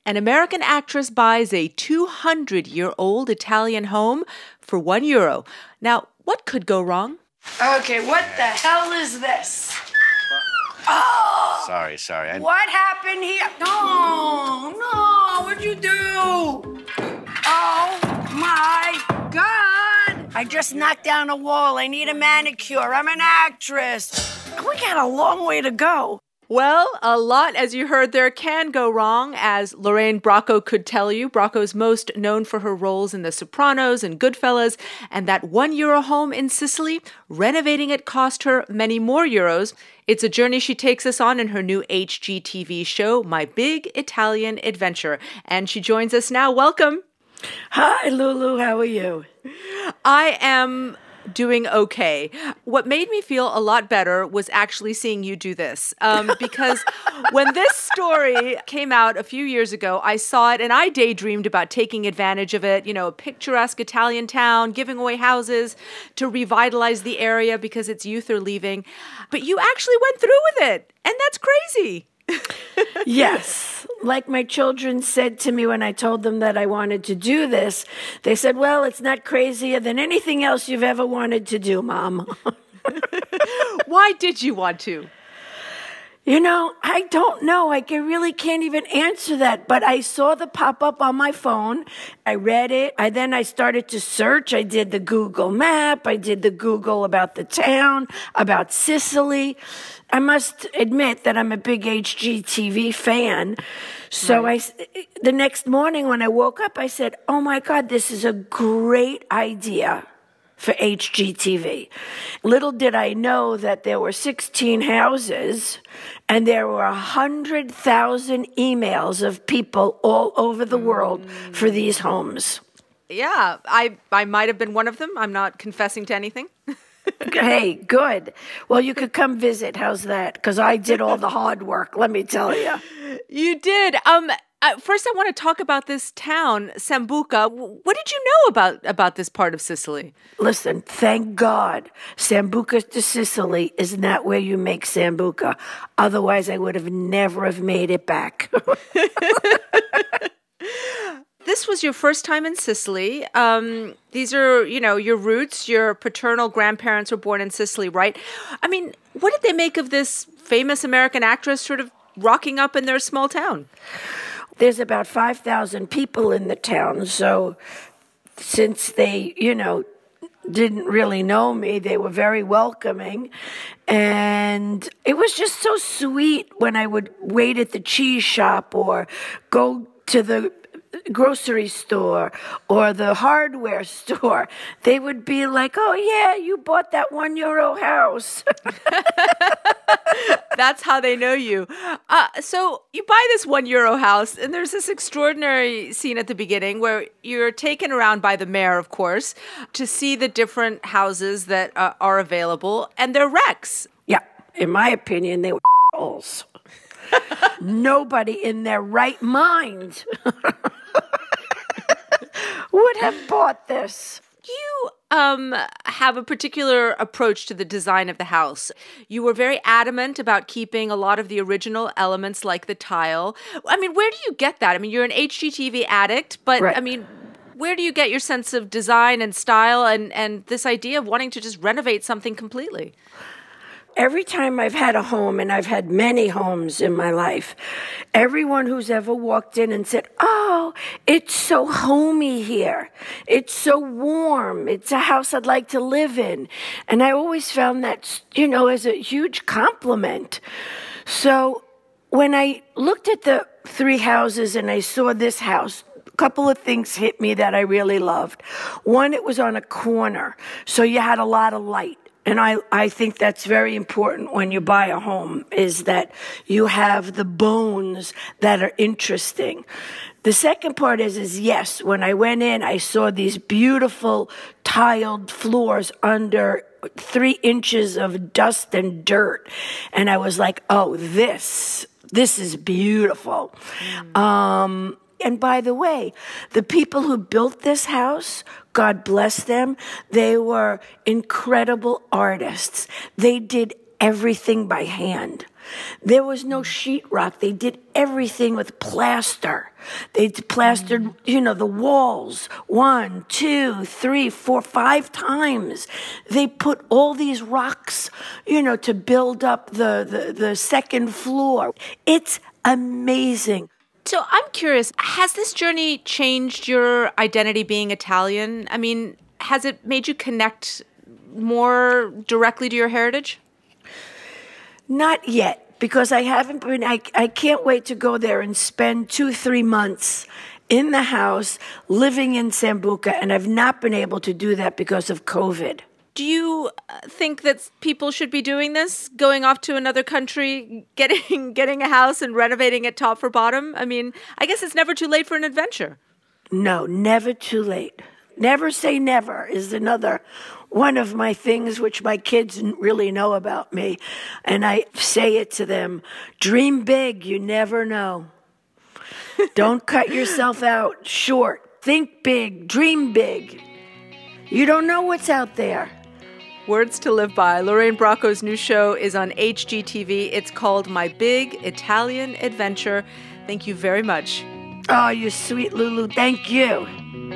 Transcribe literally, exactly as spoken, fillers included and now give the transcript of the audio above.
An American actress buys a two hundred year old Italian home for one euro. Now, what could go wrong? Okay, what the hell is this? Oh! Sorry, sorry. I... What happened here? No, no, what'd you do? Oh, my God. I just knocked down a wall. I need a manicure. I'm an actress. We got a long way to go. Well, a lot, as you heard there, can go wrong, as Lorraine Bracco could tell you. Bracco's most known for her roles in The Sopranos and Goodfellas, and that one euro home in Sicily, renovating it cost her many more euros. It's a journey she takes us on in her new H G T V show, My Big Italian Adventure. And she joins us now. Welcome. Hi, Lulu. How are you? I am doing okay. What made me feel a lot better was actually seeing you do this. Um, because when this story came out a few years ago, I saw it and I daydreamed about taking advantage of it. You know, a picturesque Italian town, giving away houses to revitalize the area because its youth are leaving. But you actually went through with it. And that's crazy. Yes. Like my children said to me when I told them that I wanted to do this, they said, well, it's not crazier than anything else you've ever wanted to do, Mom. Why did you want to? You know, I don't know. I can, really can't even answer that. But I saw the pop-up on my phone. I read it. I then I started to search. I did the Google map. I did the Google about the town, about Sicily. I must admit that I'm a big H G T V fan. So right. I, the next morning when I woke up, I said, oh, my God, this is a great idea for H G T V. Little did I know that there were sixteen houses and there were one hundred thousand emails of people all over the world mm. for these homes. Yeah, I, I might have been one of them. I'm not confessing to anything. Hey, good. Well, you could come visit. How's that? Because I did all the hard work, let me tell you. You did. Um. Uh, first, I want to talk about this town, Sambuca. What did you know about, about this part of Sicily? Listen, thank God, Sambuca to Sicily is not where you make Sambuca. Otherwise, I would have never have made it back. This was your first time in Sicily. Um, these are, you know, your roots. Your paternal grandparents were born in Sicily, right? I mean, what did they make of this famous American actress sort of rocking up in their small town? There's about five thousand people in the town, so since they, you know, didn't really know me, they were very welcoming. And it was just so sweet when I would wait at the cheese shop or go to the grocery store or the hardware store. They would be like, oh, yeah, you bought that one euro house. That's how they know you. Uh, so you buy this one euro house, and there's this extraordinary scene at the beginning where you're taken around by the mayor, of course, to see the different houses that uh, are available, and they're wrecks. Yeah, in my opinion, they were holes. Nobody in their right mind would have bought this. You um, have a particular approach to the design of the house. You were very adamant about keeping a lot of the original elements like the tile. I mean, where do you get that? I mean, you're an H G T V addict, but right. I mean, where do you get your sense of design and style and, and this idea of wanting to just renovate something completely? Every time I've had a home, and I've had many homes in my life, everyone who's ever walked in and said, oh, it's so homey here. It's so warm. It's a house I'd like to live in. And I always found that, you know, as a huge compliment. So when I looked at the three houses and I saw this house, a couple of things hit me that I really loved. One, it was on a corner, so you had a lot of light. And I, I think that's very important when you buy a home, is that you have the bones that are interesting. The second part is, is yes, when I went in, I saw these beautiful tiled floors under three inches of dust and dirt. And I was like, oh, this, this is beautiful. Mm. Um, and by the way, the people who built this house, God bless them, they were incredible artists. They did everything by hand. There was no sheetrock. They did everything with plaster. They plastered, you know, the walls one, two, three, four, five times. They put all these rocks, you know, to build up the, the, the second floor. It's amazing. So I'm curious, has this journey changed your identity being Italian? I mean, has it made you connect more directly to your heritage? Not yet, because I haven't been, I, I can't wait to go there and spend two, three months in the house living in Sambuca, and I've not been able to do that because of COVID. Do you think that people should be doing this, going off to another country, getting getting a house and renovating it top for bottom? I mean, I guess it's never too late for an adventure. No, never too late. Never say never is another one of my things which my kids didn't really know about me. And I say it to them, dream big, you never know. Don't cut yourself out short. Think big, dream big. You don't know what's out there. Words to Live By. Lorraine Bracco's new show is on H G T V. It's called My Big Italian Adventure. Thank you very much. Oh, you sweet Lulu. Thank you.